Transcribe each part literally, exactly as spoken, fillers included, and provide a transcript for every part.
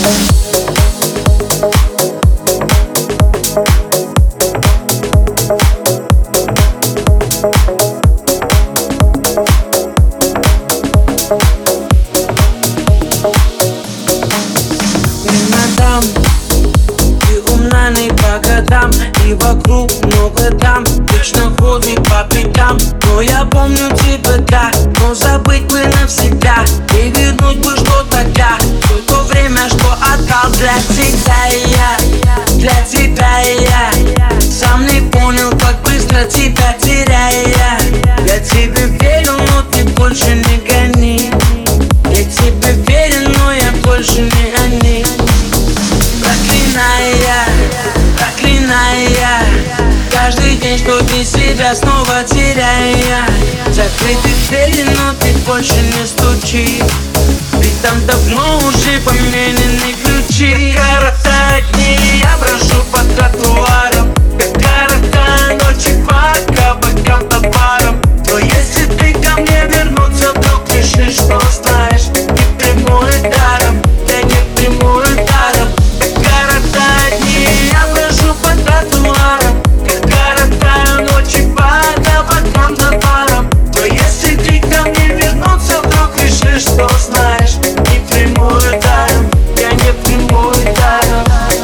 И вокруг много дам, вечно ходит по пятам. Но я помню тебя так, но забыть бы навсегда. И вернуть бы что тогда, все то время, что отдал для тебя я, для тебя я. Сам не понял, как быстро тебя теряя. Я тебе верю, но ты больше не гони. Я тебе верю, но я больше не они. Проклиная, проклиная каждый день, что ты себя снова теряя. Закрыты двери, но ты больше не стучи. Ведь там давно уже поменены ключи. Как коротают дни, я брожу по тротуарам. Как коротают ночи по кабакам да барам. Но если ты ко мне вернуться вдруг решишь, что знаешь, не приму и даром, я не приму и даром. Как коротают дни, я брожу по тротуарам. Как коротают ночи по кабакам да барам. Но если ты ко мне вернуться вдруг решишь, что знаешь, не приму и даром, я не приму и даром.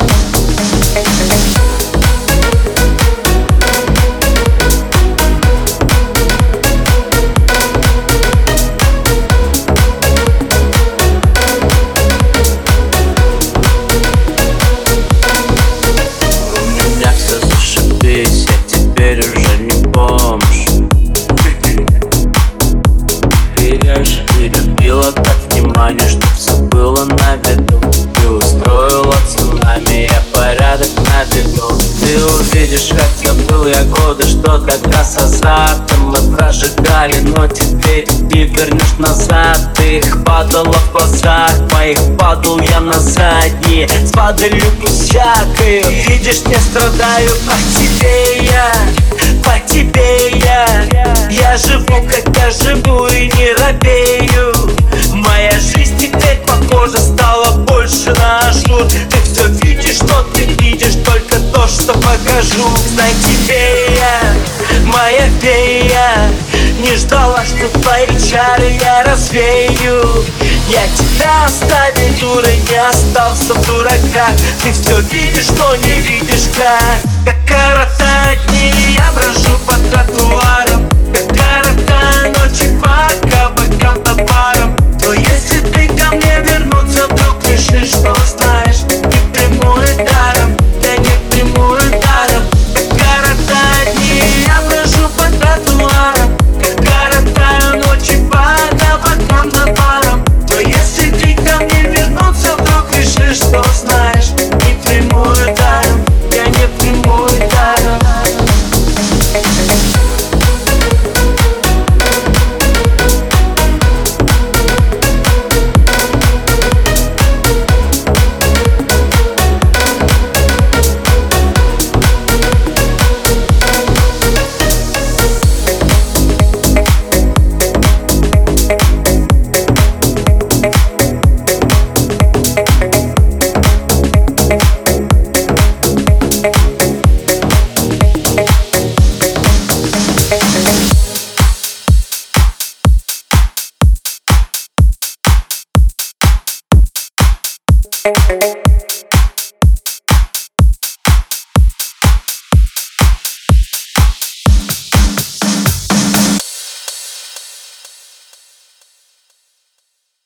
Я теперь уже не бомж. Я же перебила так внимание, чтоб все было на виду. Ты устроила цунами, я порядок наведу. Ты увидишь, как я был я годы, что тогда с азартом мы прожигали, но теперь не вернешь назад. Ты их падала в глазах моих, падал я на задние с падалью всякой. Видишь, не страдаю по тебе я, по тебе я. Я живу, как я живу и не робею. Моя жизнь теперь похожа стала больше на ажур. Ты все видишь, но ты видишь только то, что покажу. Знай тебе я, моя фея, не ждала, что твои чары я развею. Я тебя оставил дурой, не остался в дураках. Ты все видишь, но не видишь как. Как коротают дни, я брожу по тротуарам. Как коротают ночи по кабакам да барам. Но если ты ко мне вернуться вдруг решишь, что знаешь, не приму и даром, я не приму и даром. Как коротают дни, я брожу по тротуарам. Как коротают ночи по кабакам да барам. Но если ты ко мне вернуться вдруг решишь, что знаешь, не приму и даром, я не приму и даром. Thank you.